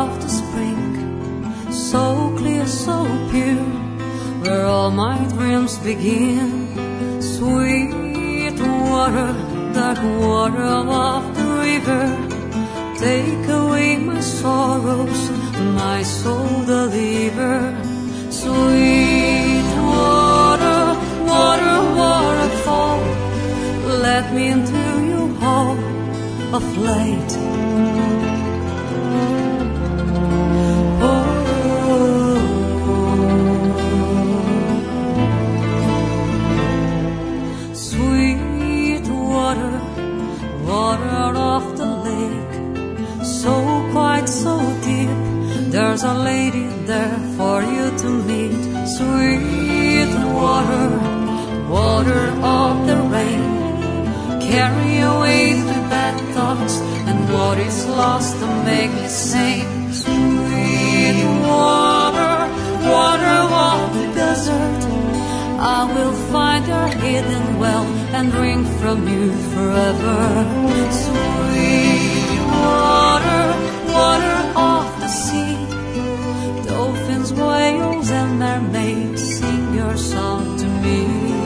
of the spring, so clear, so pure, where all my dreams begin. Sweet water, dark water of the river, take away my sorrows, my soul deliver. Sweet water, water, waterfall, let me into your hall of light. Sweet water, water of the lake, so quiet, so deep, there's a lady there for you to meet. Sweet water, water of the rain, carry away the bad thoughts and what is lost to make me sing. Sweet water, water of the desert, I will find your hidden well and drink from you forever. Sweet water, water of the sea, dolphins, whales and mermaids, sing your song to me.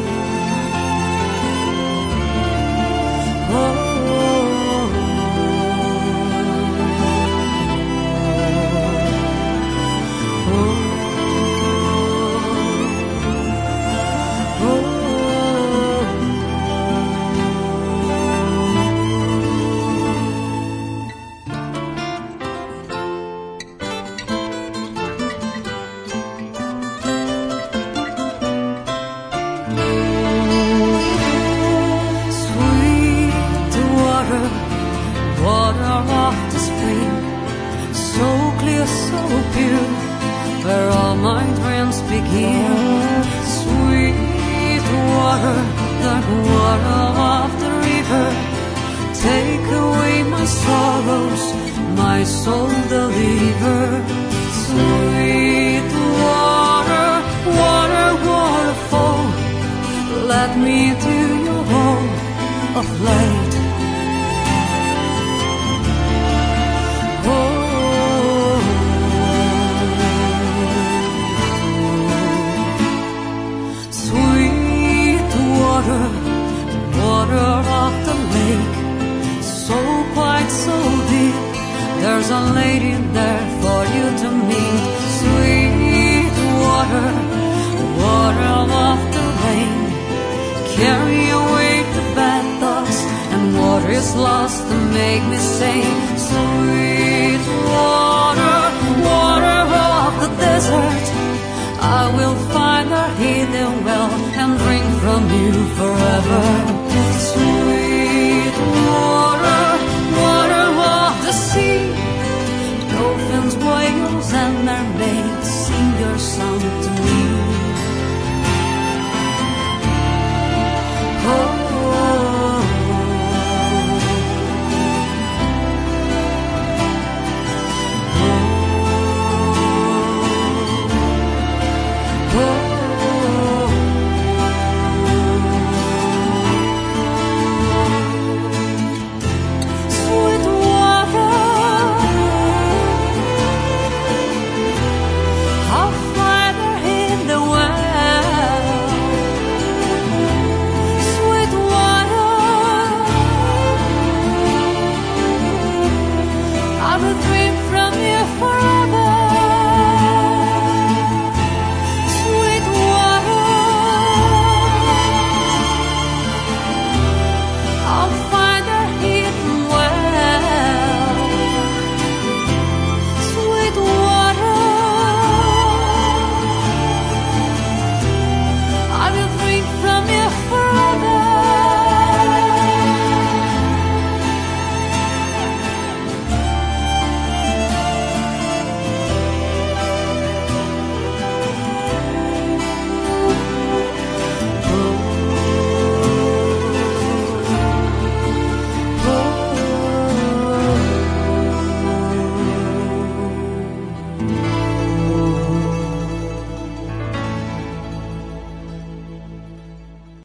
Water of the spring, so clear, so pure, where all my dreams begin. Sweet water, dark water of the river, take away my sorrows, my soul deliver. Sweet water, water, waterfall, let me to your hall of light. Water of the lake, so quiet, so deep, there's a lady there for you to meet. Sweet water, water of the rain, carry away the bad thoughts and what is lost to make me sing. Sweet water, water of the desert, I will find a hidden well and drink from you forever. Sweet water, water of the sea, dolphins, whales and mermaids, sing your song to me.